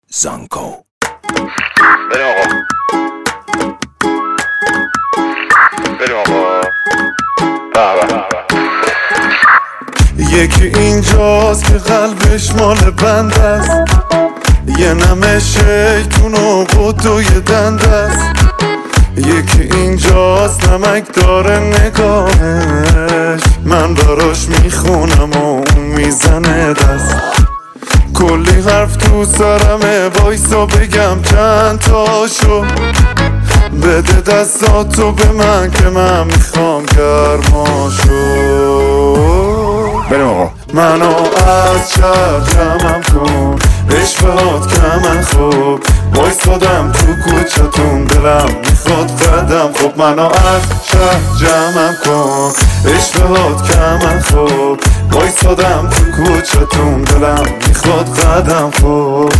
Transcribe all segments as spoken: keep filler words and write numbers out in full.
زانکو. بریم آقا بریم آقا بابا. یکی اینجاست که قلبش مال بند است، یه نمه شیطون و قطوی دند است. یکی اینجاست نمک داره نگاهش، من براش میخونم و اون میزنه دست. کلی حرف تو سرمه، وایسا بگم چند تاشو. بده دستاتو به من که من میخوام گرماشو. بریم آقا. منو از شهر جمعم کن، عشقات که من خوب وایستادم تو کوچتون، دلم میخواد قدم خوب. منو از شهر جمعم کن، عشقات که من خوب وایستادم تو کوچتون، دلم میخواد قدم خوب.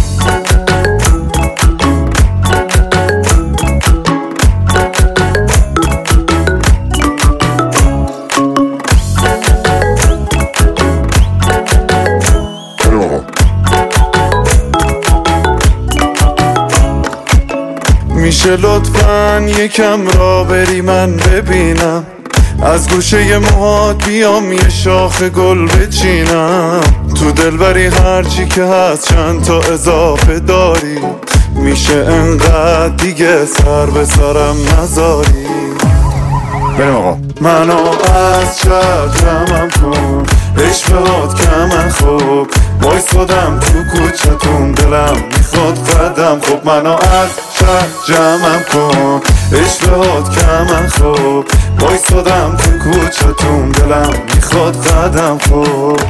میشه لطفاً یکم را بری من ببینم، از گوشه موهات بیام یه شاخ گل بچینم. تو دلبری هرچی که هست چند تا اضافه داری، میشه انقدر دیگه سر به سرم نذاری. بریم آقا. منو از شهر جمعم کن، عشقات که من خوب وایستادم تو کوچتون، دلم میخواد قدم خوب. منو از شهر جمعم کن، عشقات که من خوب وایستادم تو کوچتون، دلم میخواد قدم خوب.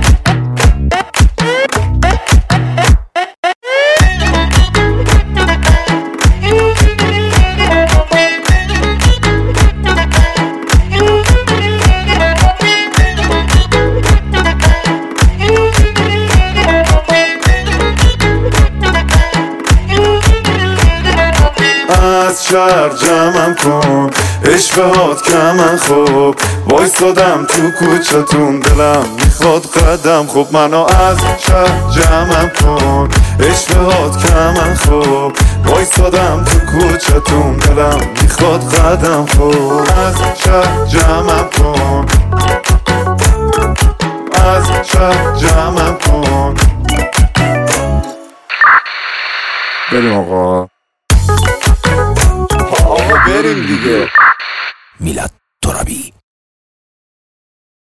از شهر جمعم کن، عشقات که من خوب وایستادم تو کوچتون، دلم میخواد قدم خوب. منو از شهر جمعم کن، عشقات که من خوب وایستادم تو کوچتون، دلم میخواد قدم خوب. از شهر جمعم کن، از شهر جمعم کن. بریم آقا. بریم دیگه. میلاد ترابی.